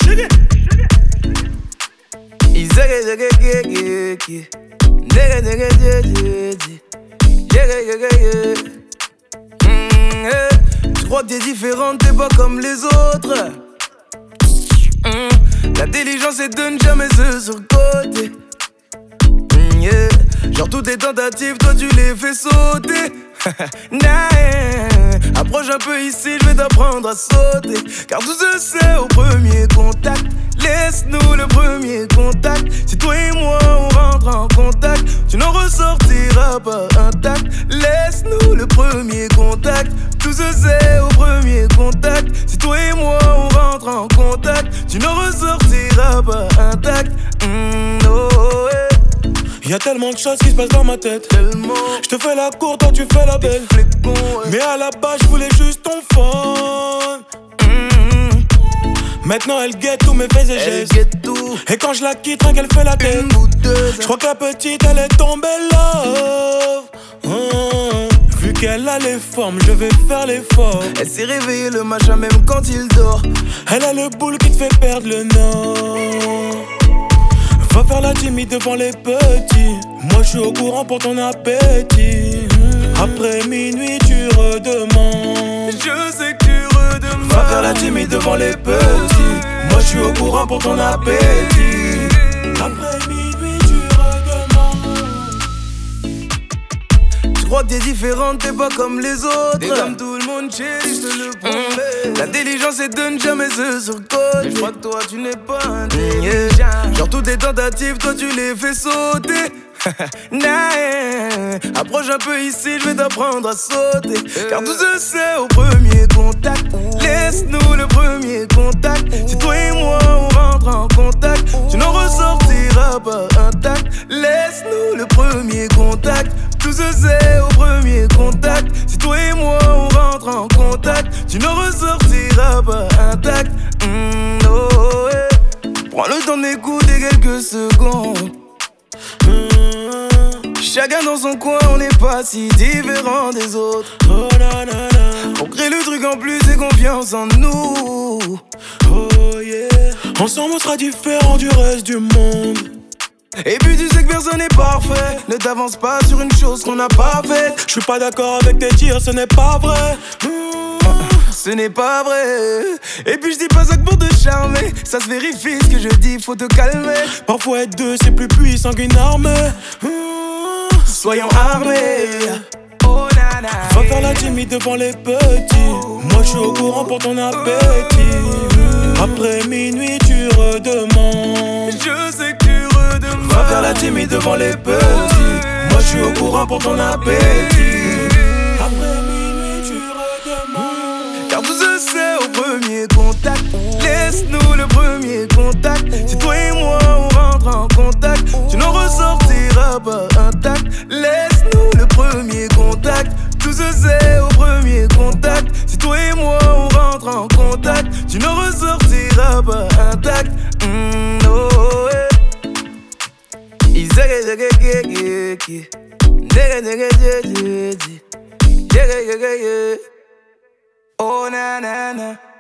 Tu crois que t'es différente, t'es pas comme les autres. L'intelligence est de ne jamais se surcoter. Genre toutes tes tentatives, toi tu les fais sauter. Approche un peu ici, je vais t'apprendre à sauter. Car tout se sait au premier contact. Laisse-nous le premier contact. Si toi et moi on rentre en contact, tu n'en ressortiras pas intact. Laisse-nous le premier contact. Tout se sait au premier contact. Si toi et moi on rentre en contact, tu n'en ressortiras pas intact. Y'a tellement de choses qui se passent dans ma tête. Je te fais la cour, toi tu fais la belle. Mais à la base je voulais juste ton phone. Maintenant elle guette tous mes faits et gestes. Et quand je la quitte, rien qu'elle fait la tête. Je crois que la petite elle est tombée love. Vu qu'elle a les formes, je vais faire l'effort. Elle s'est réveillée le matin même quand il dort. Elle a le boule qui te fait perdre le nord. Va faire la timide devant les petits. Moi je suis au courant pour ton appétit. Après minuit tu redemandes. Je sais que tu redemandes. Va faire la timide devant les petits. Moi je suis au courant pour ton appétit. Après minuit tu redemandes. Tu crois que t'es différente, t'es pas comme les autres. T'es comme tout le monde, chérie, je te le promets. L'intelligence est de ne jamais se surcoter. Mais je crois que toi tu n'es pas intelligent. Genre toutes tes tentatives, toi tu les fais sauter. Approche un peu ici, je vais t'apprendre à sauter. Car tout se sait au premier contact. Laisse-nous le premier contact. Si toi et moi on rentre en contact, tu n'en ressortiras pas intact. Laisse-nous le premier contact. Tout se sait au premier contact. Si toi et moi on rentre en contact, tu n'en ressortiras pas intact. Prends le temps d'écouter quelques secondes. Chacun dans son coin, on n'est pas si différents des autres. On crée le truc en plus et confiance en nous. Oh yeah. Ensemble on sera différents du reste du monde. Et puis tu sais que personne n'est parfait. Ne t'avance pas sur une chose qu'on n'a pas faite. Je suis pas d'accord avec tes tirs, ce n'est pas vrai. Ce n'est pas vrai. Et puis je dis pas ça que pour te charmer. Ça se vérifie ce que je dis, faut te calmer. Parfois être deux c'est plus puissant qu'une armée. Soyons armés. Oh nana. Va faire la timide devant les petits. Moi je suis au courant pour ton appétit. Après minuit tu redemandes. Je sais que tu redemandes. Va faire la timide devant les petits. Moi je suis au courant pour ton appétit. Après minuit tu redemandes. Car tout se sait au premier contact. Laisse-nous le premier contact. Si toi et moi on rentre en contact, tu n'en ressortiras pas intact. Laisse-nous le premier contact. Tout se sait au premier contact. Si toi et moi on rentre en contact, tu n'en ressortiras pas intact. Oh na na na.